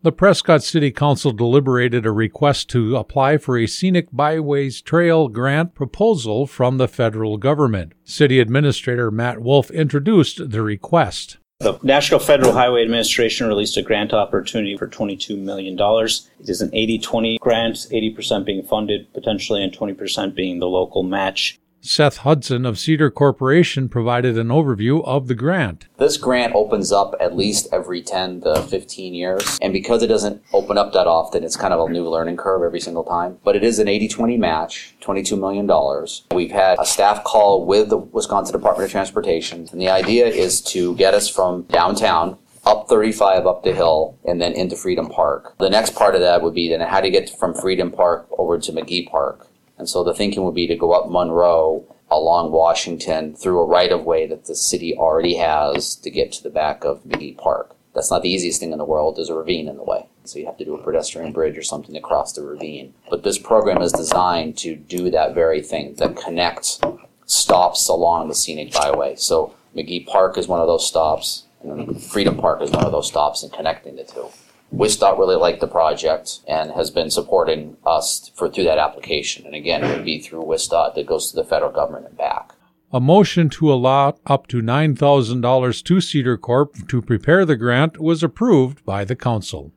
The Prescott City Council deliberated a request to apply for a Scenic Byways Trail grant proposal from the federal government. City Administrator Matt Wolf introduced the request. The National Federal Highway Administration released a grant opportunity for $22 million. It is an 80-20 grant, 80% being funded potentially and 20% being the local match. Seth Hudson of Cedar Corporation provided an overview of the grant. This grant opens up at least every 10 to 15 years. And because it doesn't open up that often, it's kind of a new learning curve every single time. But it is an 80-20 match, $22 million. We've had a staff call with the Wisconsin Department of Transportation. And the idea is to get us from downtown up 35 up the hill and then into Freedom Park. The next part of that would be then how to get from Freedom Park over to McGee Park. And so the thinking would be to go up Monroe along Washington through a right-of-way that the city already has to get to the back of McGee Park. That's not the easiest thing in the world. There's a ravine in the way. So you have to do a pedestrian bridge or something to cross the ravine. But this program is designed to do that very thing, that connects stops along the scenic byway. So McGee Park is one of those stops, and Freedom Park is one of those stops, and connecting the two. WISDOT really liked the project and has been supporting us through that application. And again, it would be through WISDOT that goes to the federal government and back. A motion to allot up to $9,000 to Cedar Corp to prepare the grant was approved by the council.